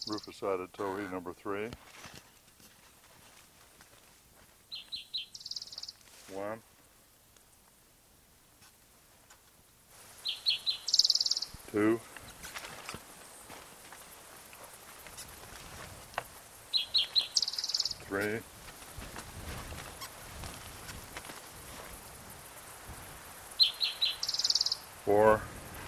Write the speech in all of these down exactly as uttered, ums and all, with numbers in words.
Rufus-sided towhee number three. One. Two. Three. Four.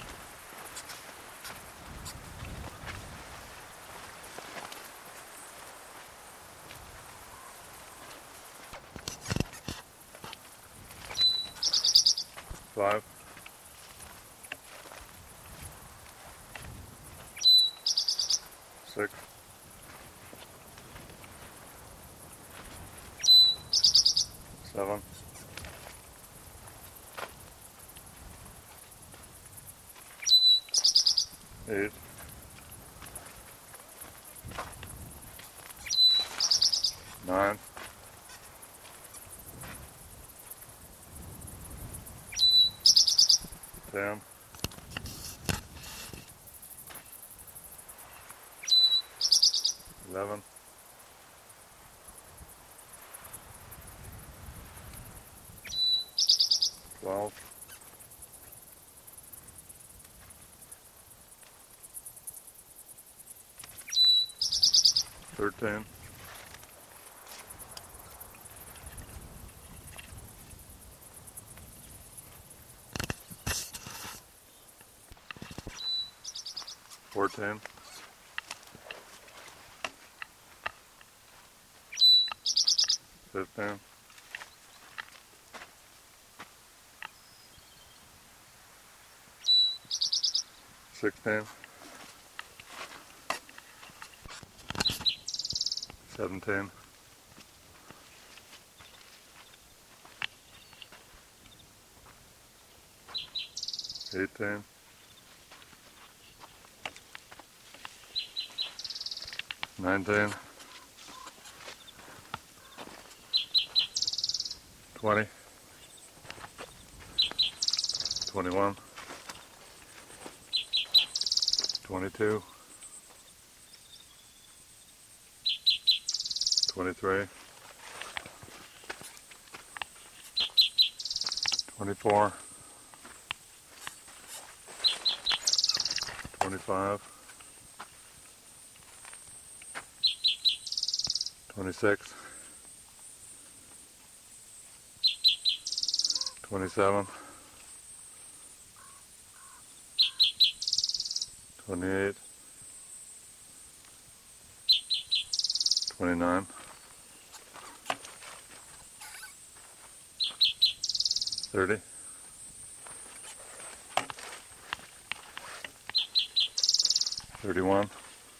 Five. Six. Seven. Eight. Nine. Ten. Eleven. Twelve. Thirteen. Fourteen. Fifteen. Sixteen. Seventeen. Eighteen. Nineteen. Twenty. Twenty-one. Twenty-two. Twenty-three. Twenty-four. Twenty-five. Twenty-six. Twenty-seven. Twenty-eight. Twenty-nine. Thirty. Thirty-one.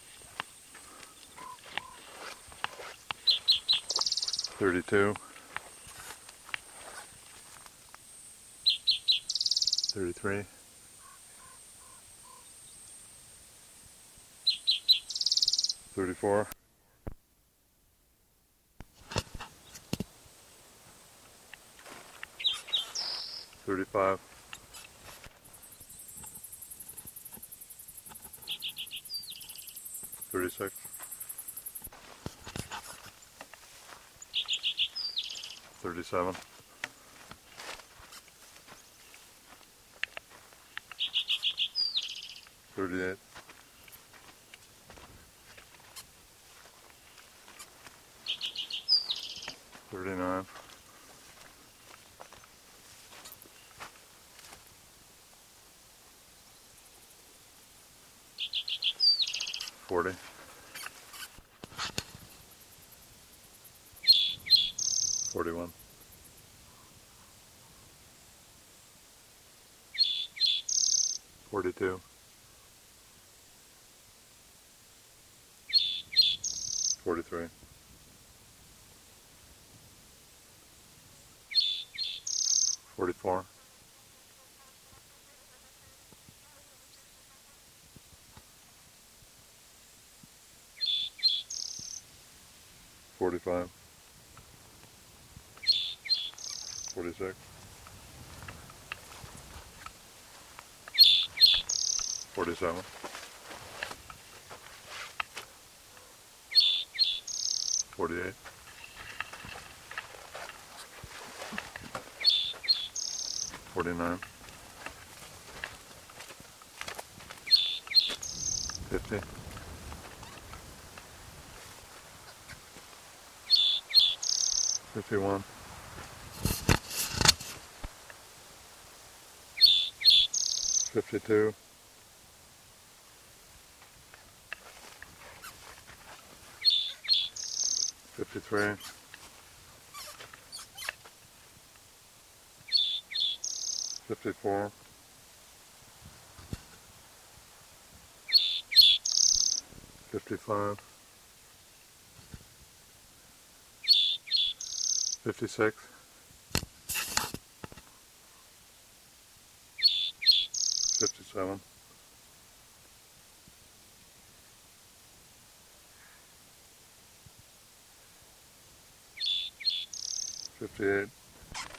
Thirty-two. Thirty-three. Thirty-four. Thirty-five. Thirty-six. Thirty-seven. Thirty-eight. Thirty-nine. Forty. Forty-one. Forty-two. Forty-three. Forty-four. Forty-five. Forty-six. Forty-seven. forty-eight, forty-nine, fifty, fifty-one, fifty-two, fifty-three, fifty-four, fifty-five, fifty-six, fifty-seven, fifty-eight,